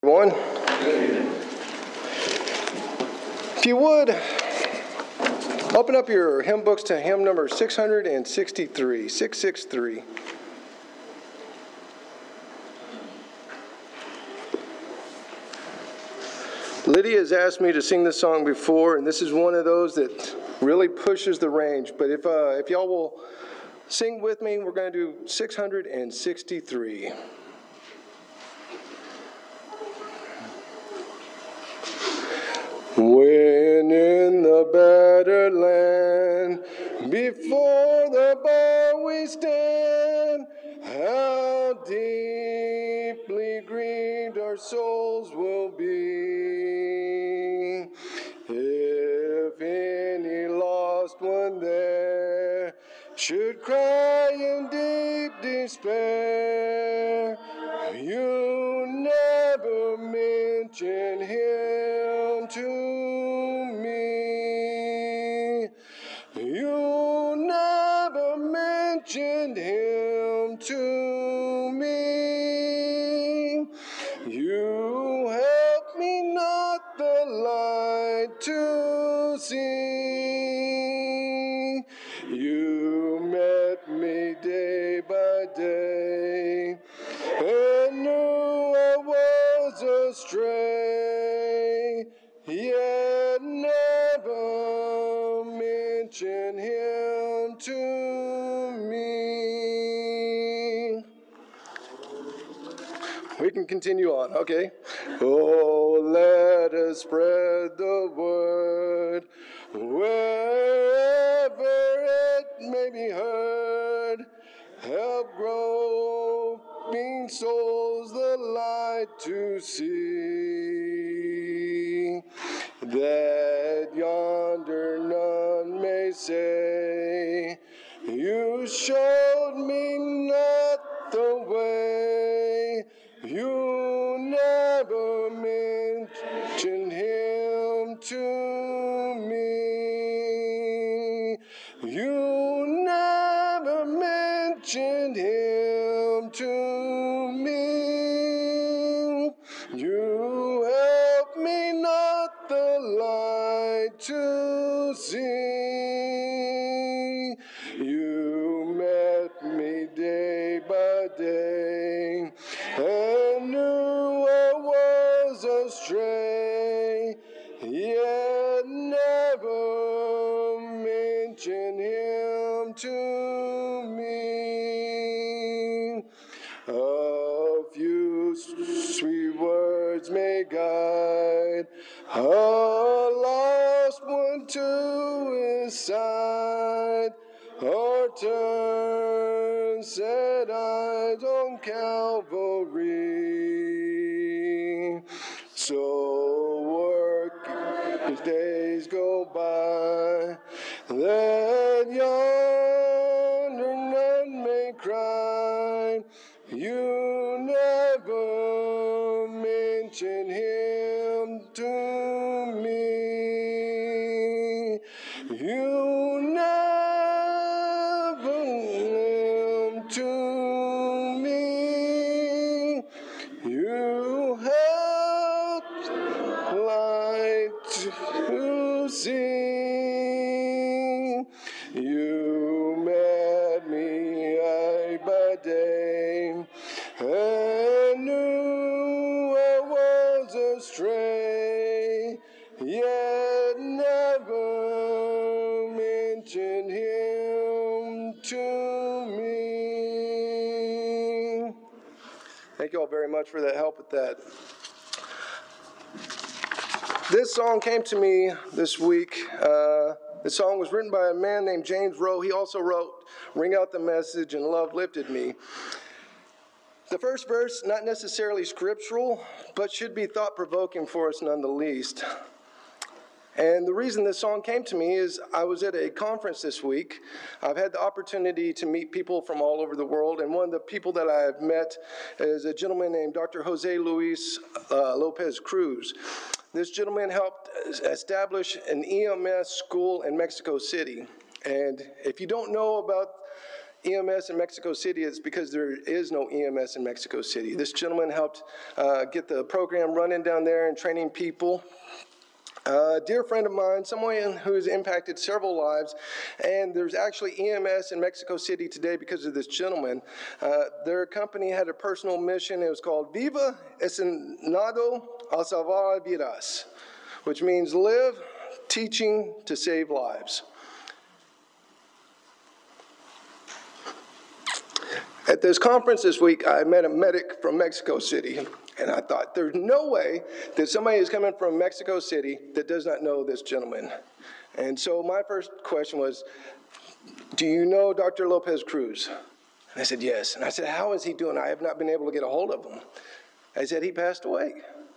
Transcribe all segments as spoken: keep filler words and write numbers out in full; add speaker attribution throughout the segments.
Speaker 1: Everyone, if you would, open up your hymn books to hymn number six hundred sixty-three, six sixty-three. Lydia has asked me to sing this song before, and this is one of those that really pushes the range. But if uh, if y'all will sing with me, we're going to do six hundred sixty-three. When in the better land, before the bar we stand, how deeply grieved our souls will be, if any lost one there should cry in deep despair. You never mention him to me. You never mentioned him to me. You help me not the light to see. You met me day by day and knew I was astray, yet never mention him to me. We can continue on, okay? Oh, let us spread the word wherever it may be heard. Help groping souls the light to see, that yonder none may say, you showed me not the way. You never mentioned him to me. You never mentioned him to me. You help me not the light to see. You met me day by day and knew I was astray, yet never mention him to me. A few sweet words may guide a lost one to his side, or turn sad eyes on Calvary. So work as days go by, that yonder none may cry, you never mention him to me. You never him to me. You helped light to see. You met me eye by day and knew I was astray, yet never mention him to me. Thank you all very much for that help with that. This song came to me this week. Uh, the song was written by a man named James Rowe. He also wrote Ring Out the Message and Love Lifted Me. The first verse, not necessarily scriptural, but should be thought-provoking for us none the least. And the reason this song came to me is I was at a conference this week. I've had the opportunity to meet people from all over the world, and one of the people that I've met is a gentleman named Doctor Jose Luis uh, Lopez Cruz. This gentleman helped establish an E M S school in Mexico City. And if you don't know about E M S in Mexico City, it's because there is no E M S in Mexico City. This gentleman helped uh, get the program running down there and training people. Uh, a dear friend of mine, someone who has impacted several lives, and there's actually E M S in Mexico City today because of this gentleman. Uh, their company had a personal mission. It was called Viva Enseñando a Salvar Vidas, which means live, teaching to save lives. At this conference this week, I met a medic from Mexico City, and I thought, there's no way that somebody is coming from Mexico City that does not know this gentleman. And so my first question was, do you know Doctor Lopez Cruz? And I said, yes. And I said, how is he doing? I have not been able to get a hold of him. I said, he passed away.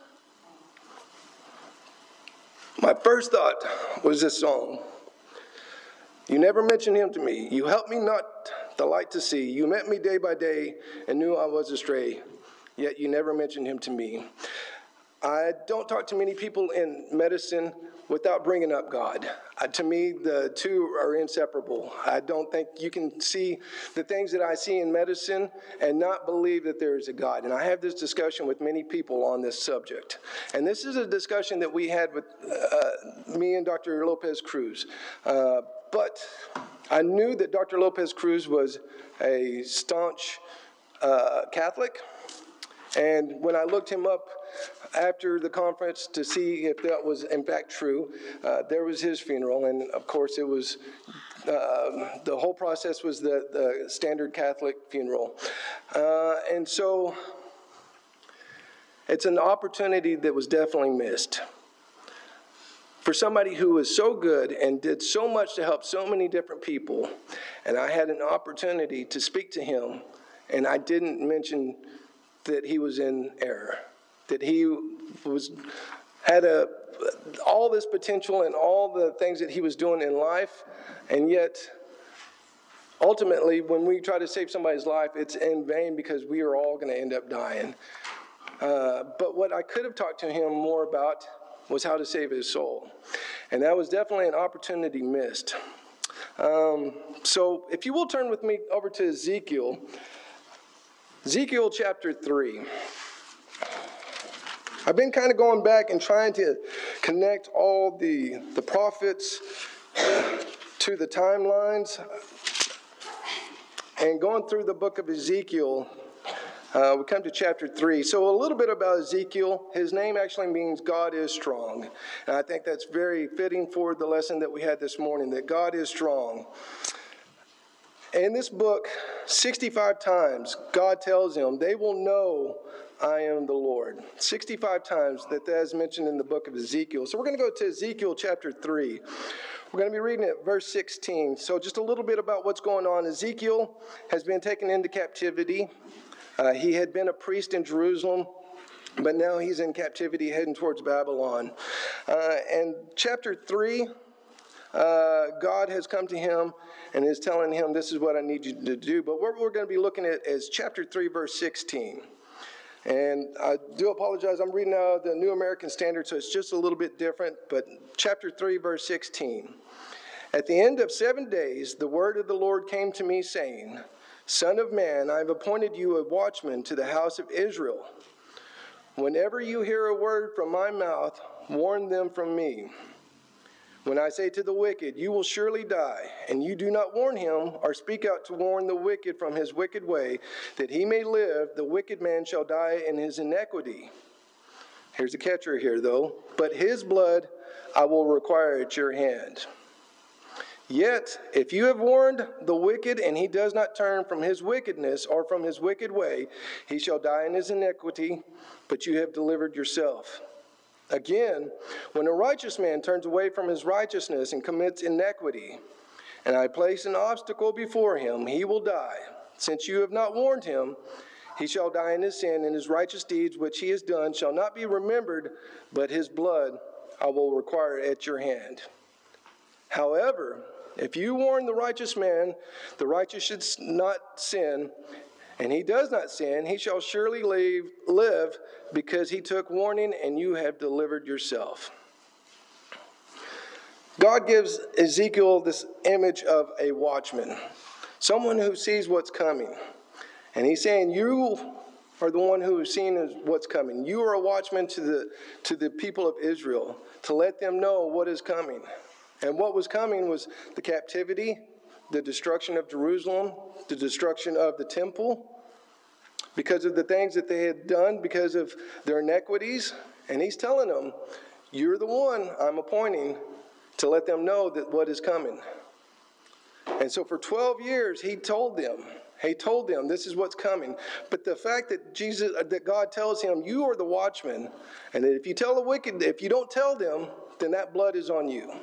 Speaker 1: My first thought was this song. You never mentioned him to me. You helped me not the light to see. You met me day by day and knew I was astray, yet you never mentioned him to me. I don't talk to many people in medicine without bringing up God. Uh, to me, the two are inseparable. I don't think you can see the things that I see in medicine and not believe that there is a God. And I have this discussion with many people on this subject. And this is a discussion that we had with uh, me and Doctor Lopez Cruz. Uh, but I knew that Doctor Lopez Cruz was a staunch uh, Catholic. And when I looked him up after the conference to see if that was in fact true, uh, there was his funeral. And of course it was, uh, the whole process was the, the standard Catholic funeral. Uh, and so it's an opportunity that was definitely missed. For somebody who was so good and did so much to help so many different people, and I had an opportunity to speak to him, and I didn't mention that he was in error, that he was had a all this potential and all the things that he was doing in life, and yet ultimately when we try to save somebody's life, it's in vain because we are all going to end up dying. Uh, but what I could have talked to him more about was how to save his soul. And that was definitely an opportunity missed. Um, so if you will turn with me over to Ezekiel, Ezekiel chapter three. I've been kind of going back and trying to connect all the, the prophets to the timelines. And going through the book of Ezekiel, Uh, we come to chapter three. So a little bit about Ezekiel. His name actually means God is strong. And I think that's very fitting for the lesson that we had this morning, that God is strong. In this book, sixty-five times, God tells him, they will know I am the Lord. sixty-five times that that is mentioned in the book of Ezekiel. So we're going to go to Ezekiel chapter three. We're going to be reading it, verse sixteen. So just a little bit about what's going on. Ezekiel has been taken into captivity. Uh, he had been a priest in Jerusalem, but now he's in captivity heading towards Babylon. Uh, and chapter three, uh, God has come to him and is telling him, this is what I need you to do. But what we're going to be looking at is chapter three, verse sixteen. And I do apologize, I'm reading out of the New American Standard, so it's just a little bit different. But chapter three, verse sixteen. At the end of seven days, the word of the Lord came to me, saying, Son of man, I have appointed you a watchman to the house of Israel. Whenever you hear a word from my mouth, warn them from me. When I say to the wicked, you will surely die, and you do not warn him or speak out to warn the wicked from his wicked way, that he may live, the wicked man shall die in his iniquity. Here's the catcher here, though. But his blood I will require at your hand. Yet, if you have warned the wicked, and he does not turn from his wickedness or from his wicked way, he shall die in his iniquity, but you have delivered yourself. Again, when a righteous man turns away from his righteousness and commits iniquity, and I place an obstacle before him, he will die. Since you have not warned him, he shall die in his sin, and his righteous deeds which he has done shall not be remembered, but his blood I will require at your hand. However, if you warn the righteous man, the righteous should not sin, and he does not sin, he shall surely live, live because he took warning and you have delivered yourself. God gives Ezekiel this image of a watchman. someone who sees what's coming. And he's saying, you are the one who is seeing what's coming. You are a watchman to the to the people of Israel, to let them know what is coming. And what was coming was the captivity, the destruction of Jerusalem, the destruction of the temple, because of the things that they had done, because of their iniquities. And he's telling them, you're the one I'm appointing to let them know that what is coming. And so for twelve years, he told them, he told them this is what's coming. But the fact that Jesus, that God tells him, you are the watchman, and that if you tell the wicked, if you don't tell them, then that blood is on you.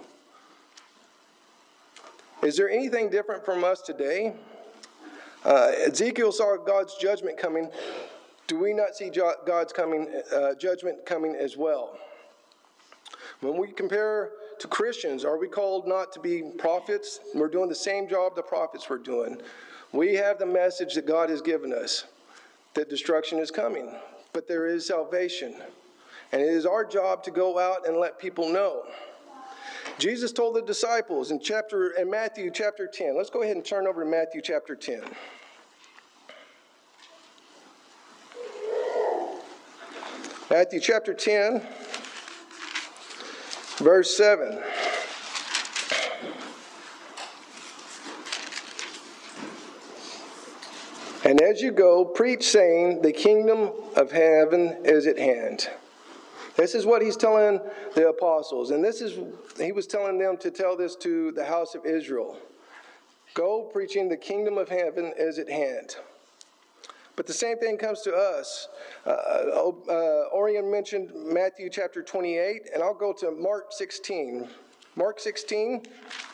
Speaker 1: Is there anything different from us today? Uh, Ezekiel saw God's judgment coming. Do we not see God's coming uh, judgment coming as well? When we compare to Christians, are we called not to be prophets? We're doing the same job the prophets were doing. We have the message that God has given us, that destruction is coming, but there is salvation. And it is our job to go out and let people know. Jesus told the disciples in chapter in Matthew chapter ten. Let's go ahead and turn over to Matthew chapter ten. Matthew chapter ten, verse seven. And as you go, preach, saying, the kingdom of heaven is at hand. This is what he's telling the apostles. And this is, he was telling them to tell this to the house of Israel. Go preaching the kingdom of heaven is at hand. But the same thing comes to us. Uh, uh, Orion mentioned Matthew chapter twenty-eight, and I'll go to Mark sixteen. Mark sixteen,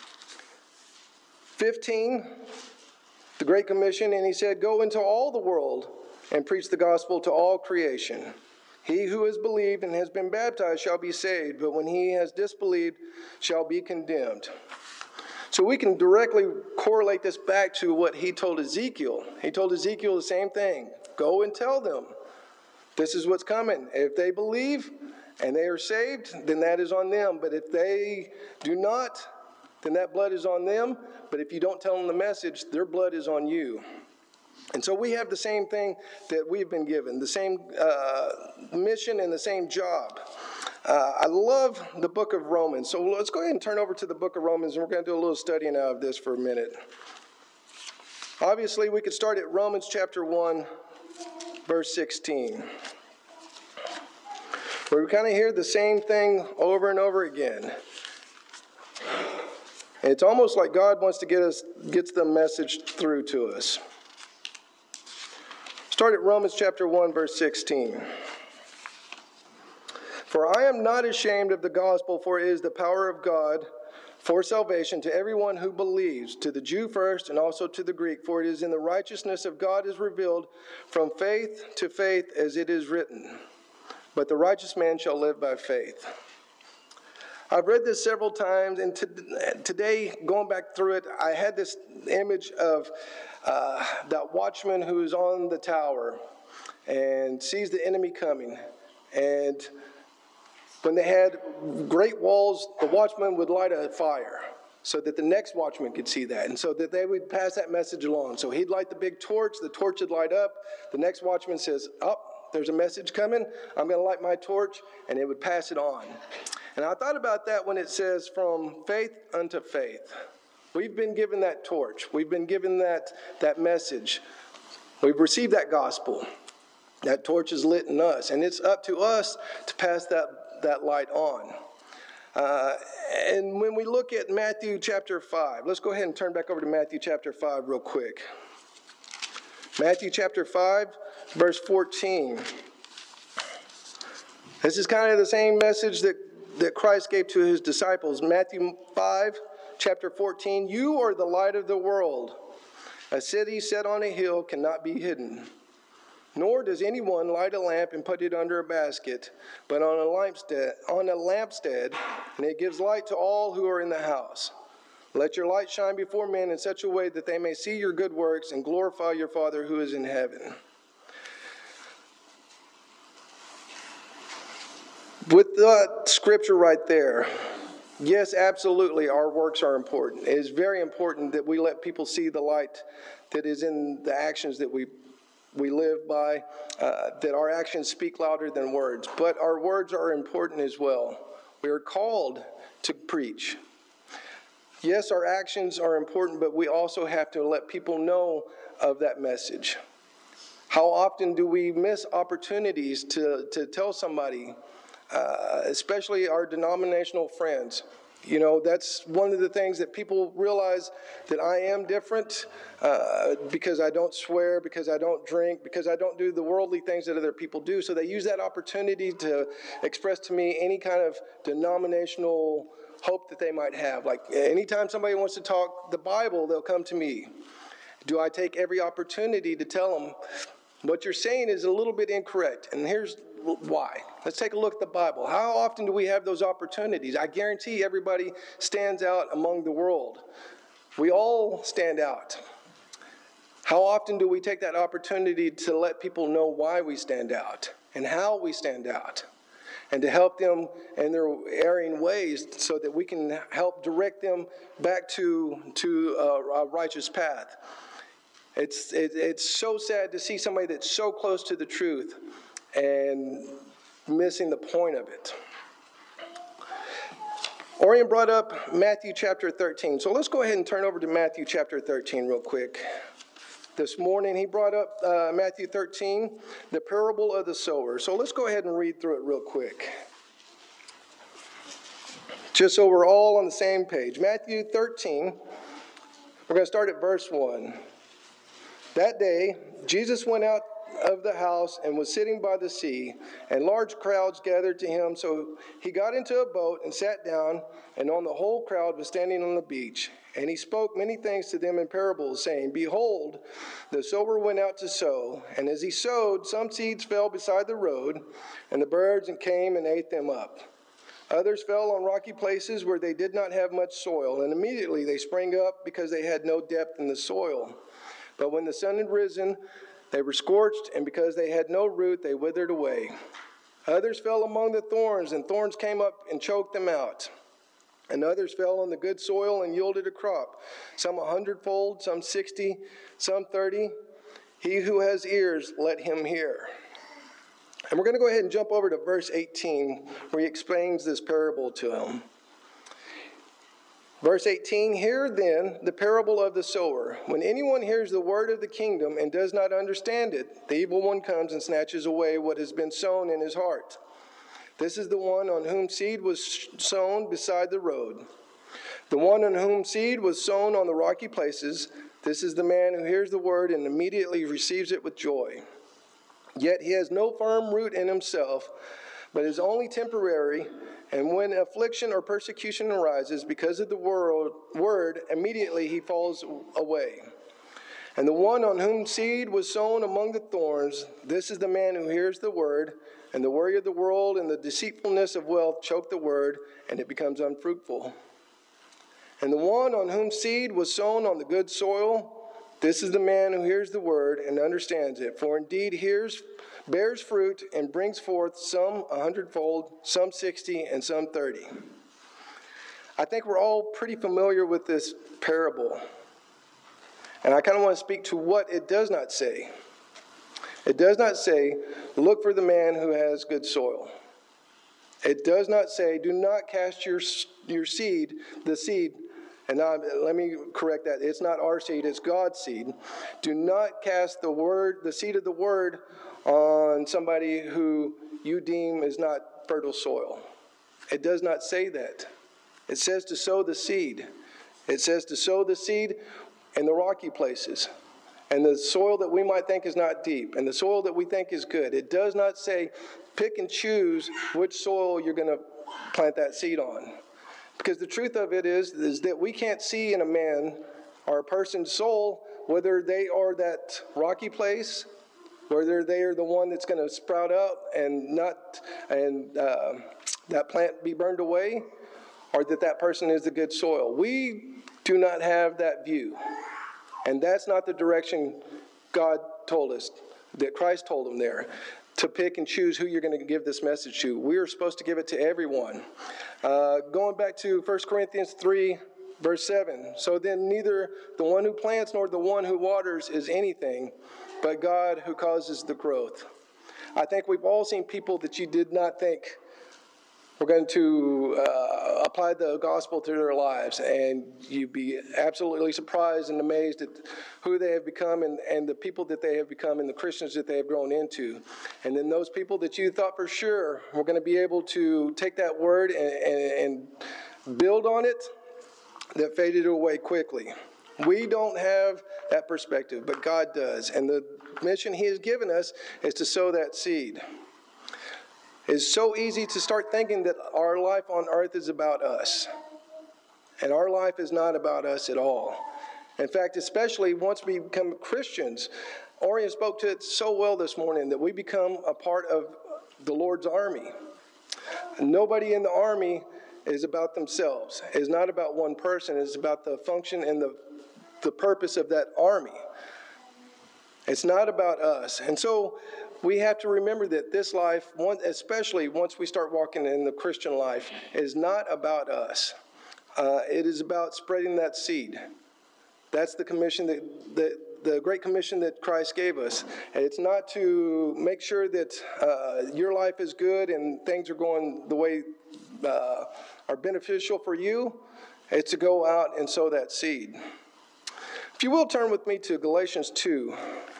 Speaker 1: fifteen, the Great Commission, and he said, go into all the world and preach the gospel to all creation. He who has believed and has been baptized shall be saved, but when he has disbelieved shall be condemned. So we can directly correlate this back to what he told Ezekiel. He told Ezekiel the same thing. Go and tell them, this is what's coming. If they believe and they are saved, then that is on them. But if they do not, then that blood is on them. But if you don't tell them the message, their blood is on you. And so we have the same thing that we've been given, the same uh, mission and the same job. Uh, I love the book of Romans. So let's go ahead and turn over to the book of Romans, and we're going to do a little studying out of this for a minute. Obviously, we could start at Romans chapter one, verse sixteen, where we kind of hear the same thing over and over again. And it's almost like God wants to get us, gets the message through to us. Start at Romans chapter one, verse sixteen. For I am not ashamed of the gospel, for it is the power of God for salvation to everyone who believes, to the Jew first and also to the Greek. For it is in the righteousness of God is revealed from faith to faith, as it is written, but the righteous man shall live by faith. I've read this several times, and to, today, going back through it, I had this image of uh, that watchman who's on the tower and sees the enemy coming. And when they had great walls, the watchman would light a fire so that the next watchman could see that, and so that they would pass that message along. So he'd light the big torch, the torch would light up, the next watchman says, oh, there's a message coming, I'm going to light my torch, and it would pass it on. And I thought about that when it says from faith unto faith. We've been given that torch. We've been given that, that message. We've received that gospel. That torch is lit in us, and it's up to us to pass that, that light on. Uh, and when we look at Matthew chapter five, let's go ahead and turn back over to Matthew chapter five real quick. Matthew chapter five, verse fourteen. This is kind of the same message that, that Christ gave to his disciples. Matthew five, chapter fourteen, you are the light of the world. A city set on a hill cannot be hidden. Nor does anyone light a lamp and put it under a basket, but on a lampstand, on a lampstand, and it gives light to all who are in the house. Let your light shine before men in such a way that they may see your good works and glorify your Father who is in heaven. With that scripture right there, Yes, absolutely, our works are important. It is very important that we let people see the light that is in the actions that we we live by, uh, that our actions speak louder than words. But our words are important as well. We are called to preach. Yes, our actions are important, but we also have to let people know of that message. How often do we miss opportunities to, to tell somebody, uh, especially our denominational friends? You know, that's one of the things that people realize, that I am different uh, because I don't swear, because I don't drink, because I don't do the worldly things that other people do. So they use that opportunity to express to me any kind of denominational hope that they might have. Like anytime somebody wants to talk the Bible, they'll come to me. Do I take every opportunity to tell them, what you're saying is a little bit incorrect, and here's why. Let's take a look at the Bible. How often do we have those opportunities? I guarantee everybody stands out among the world. We all stand out. How often do we take that opportunity to let people know why we stand out and how we stand out, and to help them in their erring ways so that we can help direct them back to, to a, a righteous path? It's, it, it's so sad to see somebody that's so close to the truth and missing the point of it. Orion brought up Matthew chapter thirteen. So let's go ahead and turn over to Matthew chapter thirteen real quick. This morning he brought up uh, Matthew thirteen, the parable of the sower. So let's go ahead and read through it real quick, just so we're all on the same page. Matthew thirteen, we're going to start at verse one. That day, Jesus went out of the house and was sitting by the sea, and large crowds gathered to him. So he got into a boat and sat down, and on the whole crowd was standing on the beach. And he spoke many things to them in parables, saying, Behold, the sower went out to sow, and as he sowed, some seeds fell beside the road, and the birds came and ate them up. Others fell on rocky places where they did not have much soil, and immediately they sprang up because they had no depth in the soil. But when the sun had risen, they were scorched, and because they had no root, they withered away. Others fell among the thorns, and thorns came up and choked them out. And others fell on the good soil and yielded a crop, some a hundredfold, some sixty, some thirty. He who has ears, let him hear. And we're going to go ahead and jump over to verse eighteen, where he explains this parable to them. Verse eighteen, hear then the parable of the sower. When anyone hears the word of the kingdom and does not understand it, the evil one comes and snatches away what has been sown in his heart. This is the one on whom seed was sown beside the road. The one on whom seed was sown on the rocky places, this is the man who hears the word and immediately receives it with joy. Yet he has no firm root in himself, but is only temporary, and when affliction or persecution arises because of the world, word, immediately he falls away. And the one on whom seed was sown among the thorns, this is the man who hears the word, and the worry of the world and the deceitfulness of wealth choke the word, and it becomes unfruitful. And the one on whom seed was sown on the good soil, this is the man who hears the word and understands it, for indeed hears bears fruit and brings forth some a hundredfold, some sixty, and some thirty. I think we're all pretty familiar with this parable. And I kind of want to speak to what it does not say. It does not say, look for the man who has good soil. It does not say, do not cast your, your seed, the seed, and now let me correct that. It's not our seed, it's God's seed. Do not cast the word, the seed of the word on somebody who you deem is not fertile soil. It does not say that. It says to sow the seed. It says to sow the seed in the rocky places, and the soil that we might think is not deep, and the soil that we think is good. It does not say pick and choose which soil you're going to plant that seed on. Because the truth of it is, is that we can't see in a man or a person's soul whether they are that rocky place, whether they are the one that's going to sprout up and not and uh, that plant be burned away, or that that person is the good soil. We do not have that view. And that's not the direction God told us, that Christ told them there. to pick and choose who you're going to give this message to. We are supposed to give it to everyone. Uh, going back to First Corinthians three, verse seven. So then neither the one who plants nor the one who waters is anything, but God who causes the growth. I think we've all seen people that you did not think were going to uh, apply the gospel to their lives, and you'd be absolutely surprised and amazed at who they have become and, and the people that they have become and the Christians that they have grown into. And then those people that you thought for sure were going to be able to take that word and, and, and build on it, that faded away quickly. We don't have that perspective, but God does. And the mission He has given us is to sow that seed. It's so easy to start thinking that our life on earth is about us. And our life is not about us at all. In fact, especially once we become Christians, Orion spoke to it so well this morning that we become a part of the Lord's army. Nobody in the army is about themselves. It's not about one person. It's about the function and the, the purpose of that army. It's not about us. And so we have to remember that this life, especially once we start walking in the Christian life, is not about us. Uh, it is about spreading that seed. That's the commission, that, that the great commission that Christ gave us. And it's not to make sure that uh, your life is good and things are going the way uh, are beneficial for you. It's to go out and sow that seed. If you will, turn with me to Galatians two.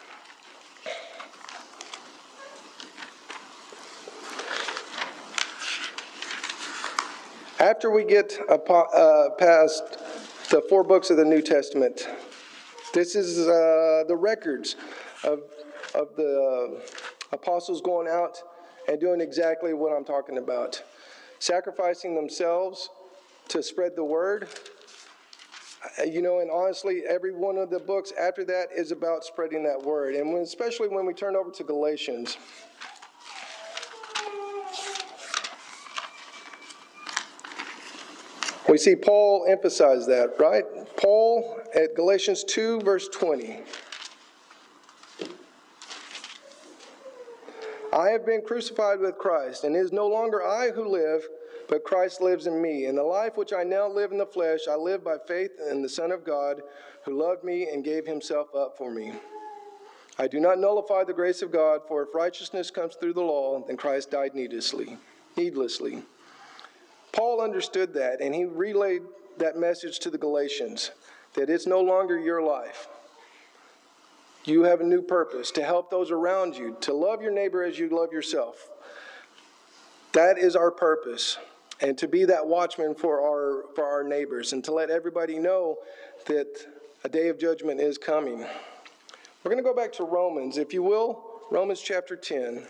Speaker 1: After we get uh, past the four books of the New Testament, this is uh, the records of, of the apostles going out and doing exactly what I'm talking about. Sacrificing themselves to spread the word. You know, and honestly, every one of the books after that is about spreading that word. And when, especially when we turn over to Galatians, we see Paul emphasize that, right? Paul at Galatians two, verse twenty. I have been crucified with Christ, and it is no longer I who live, but Christ lives in me. And the life which I now live in the flesh, I live by faith in the Son of God, who loved me and gave himself up for me. I do not nullify the grace of God, for if righteousness comes through the law, then Christ died needlessly. needlessly. Paul understood that, and he relayed that message to the Galatians, that it's no longer your life. You have a new purpose, to help those around you, to love your neighbor as you love yourself. That is our purpose, and to be that watchman for our, for our neighbors, and to let everybody know that a day of judgment is coming. We're going to go back to Romans, if you will, Romans chapter ten.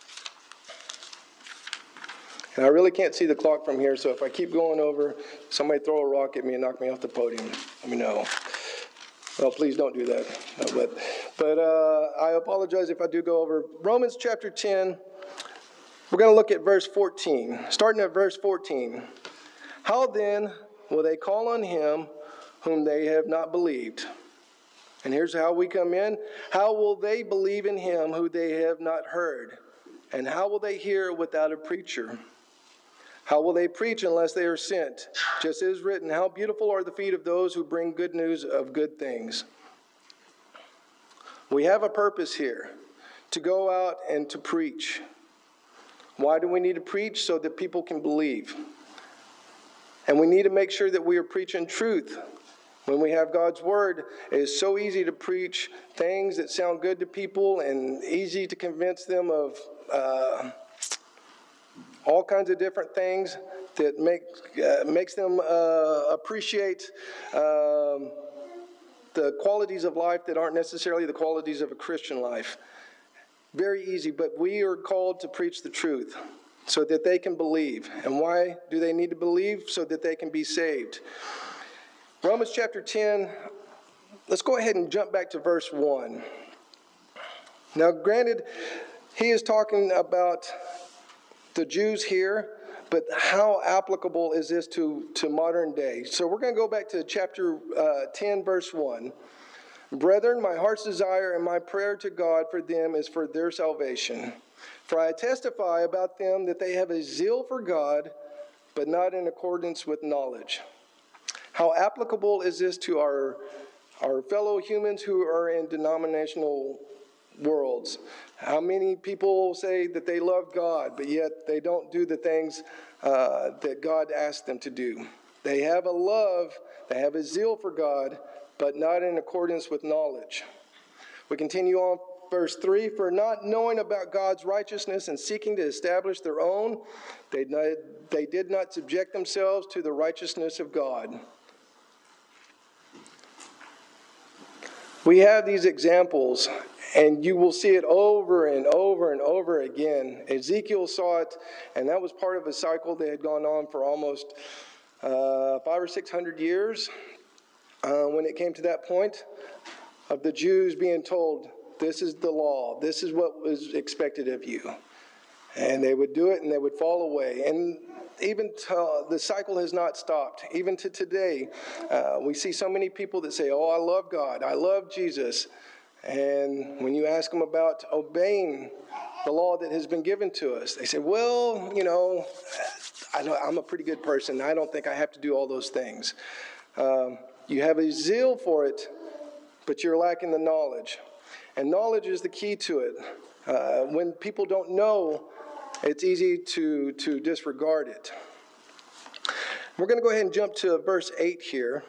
Speaker 1: And I really can't see the clock from here, so if I keep going over, somebody throw a rock at me and knock me off the podium. Let me know. Well, please don't do that. No, but but uh, I apologize if I do go over. Romans chapter ten, we're going to look at verse fourteen. Starting at verse fourteen. How then will they call on him whom they have not believed? And here's how we come in. How will they believe in him who they have not heard? And how will they hear without a preacher? How will they preach unless they are sent? Just as written, how beautiful are the feet of those who bring good news of good things. We have a purpose here, to go out and to preach. Why do we need to preach? So that people can believe. And we need to make sure that we are preaching truth. When we have God's word, it is so easy to preach things that sound good to people and easy to convince them of uh, all kinds of different things that make uh, makes them uh, appreciate um, the qualities of life that aren't necessarily the qualities of a Christian life. Very easy, but we are called to preach the truth so that they can believe. And why do they need to believe? So that they can be saved. Romans chapter ten, let's go ahead and jump back to verse one. Now, granted, he is talking about the Jews here, but how applicable is this to, to modern day? So we're going to go back to chapter uh, ten, verse one. Brethren, my heart's desire and my prayer to God for them is for their salvation. For I testify about them that they have a zeal for God, but not in accordance with knowledge. How applicable is this to our, our fellow humans who are in denominational worlds? How many people say that they love God, but yet they don't do the things uh, that God asked them to do? They have a love, they have a zeal for God, but not in accordance with knowledge. We continue on. Verse three, for not knowing about God's righteousness and seeking to establish their own, they, they did not subject themselves to the righteousness of God. We have these examples, and you will see it over and over and over again. Ezekiel saw it, and that was part of a cycle that had gone on for almost uh, five or six hundred years uh, when it came to that point of the Jews being told, this is the law. This is what was expected of you. And they would do it and they would fall away. And even to, the cycle has not stopped. Even to today, uh, we see so many people that say, oh, I love God. I love Jesus. And when you ask them about obeying the law that has been given to us, they say, well, you know, I know I'm a pretty good person. I don't think I have to do all those things. Um, you have a zeal for it, but you're lacking the knowledge. And knowledge is the key to it. Uh, when people don't know, it's easy to, to disregard it. We're going to go ahead and jump to verse eight here.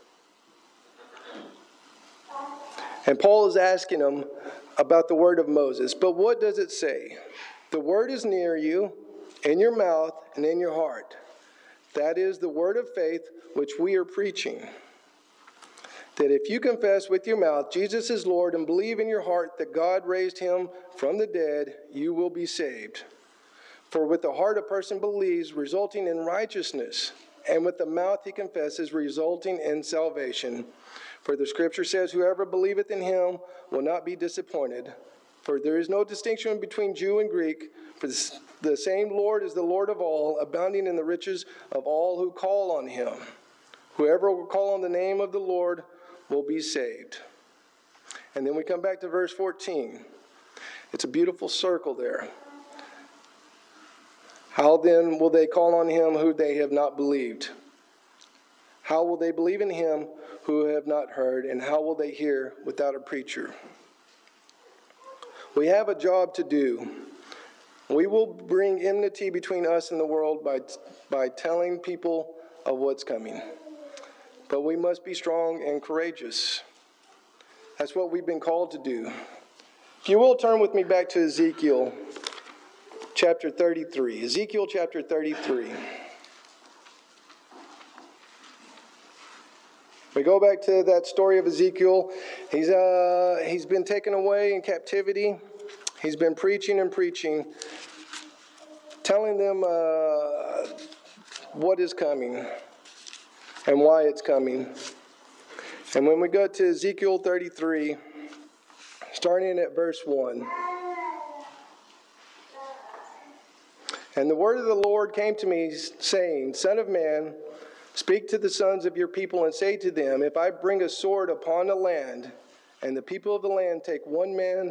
Speaker 1: And Paul is asking them about the word of Moses. But what does it say? The word is near you, in your mouth and in your heart. That is the word of faith which we are preaching. That if you confess with your mouth Jesus is Lord and believe in your heart that God raised him from the dead, you will be saved. For with the heart a person believes, resulting in righteousness, and with the mouth he confesses, resulting in salvation. For the scripture says, whoever believeth in him will not be disappointed. For there is no distinction between Jew and Greek, for the same Lord is the Lord of all, abounding in the riches of all who call on him. Whoever will call on the name of the Lord will be saved. And then we come back to verse fourteen. It's a beautiful circle there. How then will they call on him who they have not believed? How will they believe in him who have not heard? And how will they hear without a preacher? We have a job to do. We will bring enmity between us and the world by, by telling people of what's coming. But we must be strong and courageous. That's what we've been called to do. If you will, turn with me back to Ezekiel chapter thirty-three. Ezekiel chapter thirty-three. We go back to that story of Ezekiel. He's, uh, he's been taken away in captivity. He's been preaching and preaching, telling them uh, what is coming and why it's coming. And when we go to Ezekiel thirty-three, starting at verse one. And the word of the Lord came to me, saying, Son of man, speak to the sons of your people and say to them, if I bring a sword upon the land, and the people of the land take one man,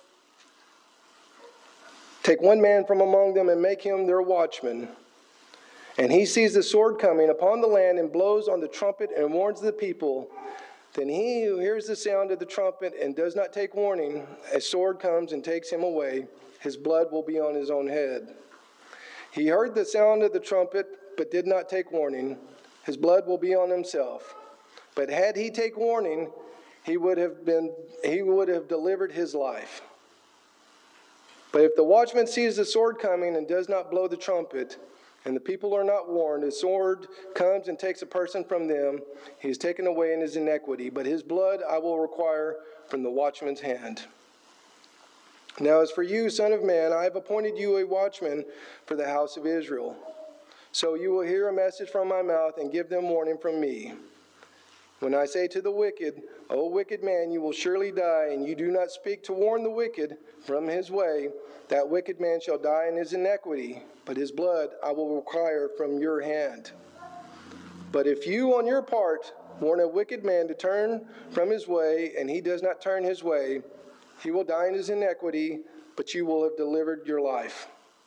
Speaker 1: take one man from among them and make him their watchman, and he sees the sword coming upon the land and blows on the trumpet and warns the people, then he who hears the sound of the trumpet and does not take warning, a sword comes and takes him away. His blood will be on his own head. He heard the sound of the trumpet, but did not take warning. His blood will be on himself. But had he take warning, he would have been he would have delivered his life. But if the watchman sees the sword coming and does not blow the trumpet, and the people are not warned, the sword comes and takes a person from them. He is taken away in his iniquity, but his blood I will require from the watchman's hand. Now as for you, son of man, I have appointed you a watchman for the house of Israel. So you will hear a message from my mouth and give them warning from me. When I say to the wicked, O wicked man, you will surely die, and you do not speak to warn the wicked from his way, that wicked man shall die in his iniquity, but his blood I will require from your hand. But if you on your part warn a wicked man to turn from his way, and he does not turn his way, he will die in his iniquity, but you will have delivered your life.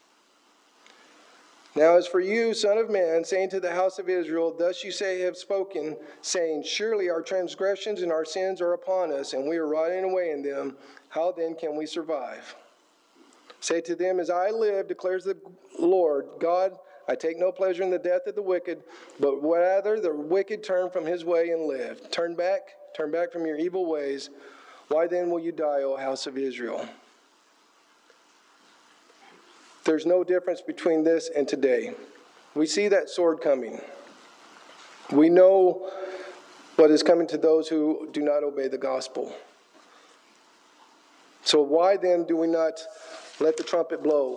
Speaker 1: Now as for you, son of man, saying to the house of Israel, thus you say have spoken, saying, surely our transgressions and our sins are upon us, and we are rotting away in them. How then can we survive? Say to them, as I live, declares the Lord God, I take no pleasure in the death of the wicked, but rather the wicked turn from his way and live. Turn back, turn back from your evil ways. Why then will you die, O house of Israel? There's no difference between this and today. We see that sword coming. We know what is coming to those who do not obey the gospel. So why then do we not let the trumpet blow?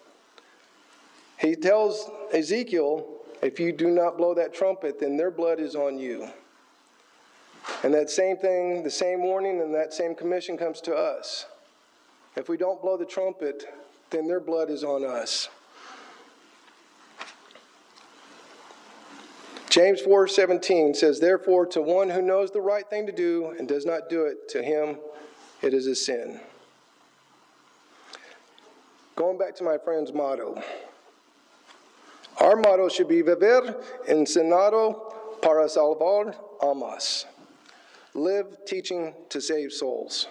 Speaker 1: He tells Ezekiel, if you do not blow that trumpet, then their blood is on you. And that same thing, the same warning and that same commission comes to us. If we don't blow the trumpet, then their blood is on us. James four seventeen says, therefore, to one who knows the right thing to do and does not do it, to him it is a sin. Going back to my friend's motto. Our motto should be Viver enseñando para salvar almas. Live teaching to save souls.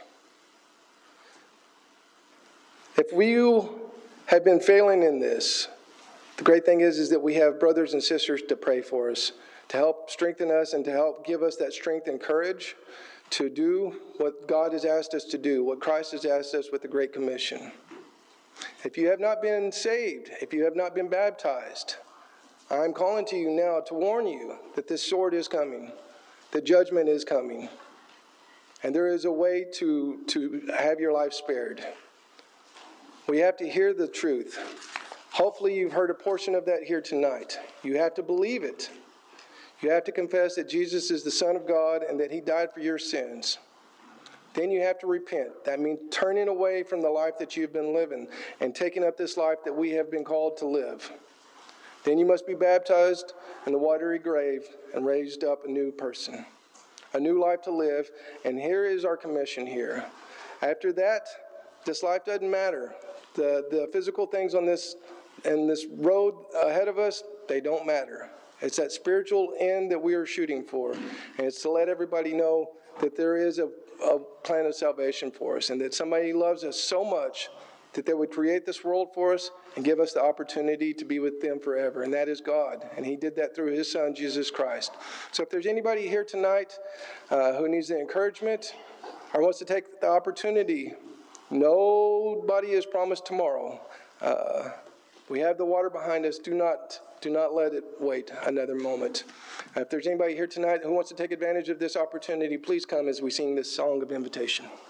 Speaker 1: If we have been failing in this, the great thing is, is that we have brothers and sisters to pray for us, to help strengthen us and to help give us that strength and courage to do what God has asked us to do, what Christ has asked us with the Great Commission. If you have not been saved, if you have not been baptized, I'm calling to you now to warn you that this sword is coming, that judgment is coming, and there is a way to, to have your life spared. We have to hear the truth. Hopefully you've heard a portion of that here tonight. You have to believe it. You have to confess that Jesus is the Son of God and that he died for your sins. Then you have to repent. That means turning away from the life that you've been living and taking up this life that we have been called to live. Then you must be baptized in the watery grave and raised up a new person, a new life to live. And here is our commission here. After that, this life doesn't matter. The, the physical things on this and this road ahead of us, they don't matter. It's that spiritual end that we are shooting for. And it's to let everybody know that there is a, a plan of salvation for us and that somebody loves us so much that they would create this world for us and give us the opportunity to be with them forever. And that is God. And he did that through his son, Jesus Christ. So if there's anybody here tonight uh, who needs the encouragement or wants to take the opportunity, nobody is promised tomorrow. Uh, we have the water behind us. Do not, do not let it wait another moment. Uh, if there's anybody here tonight who wants to take advantage of this opportunity, please come as we sing this song of invitation.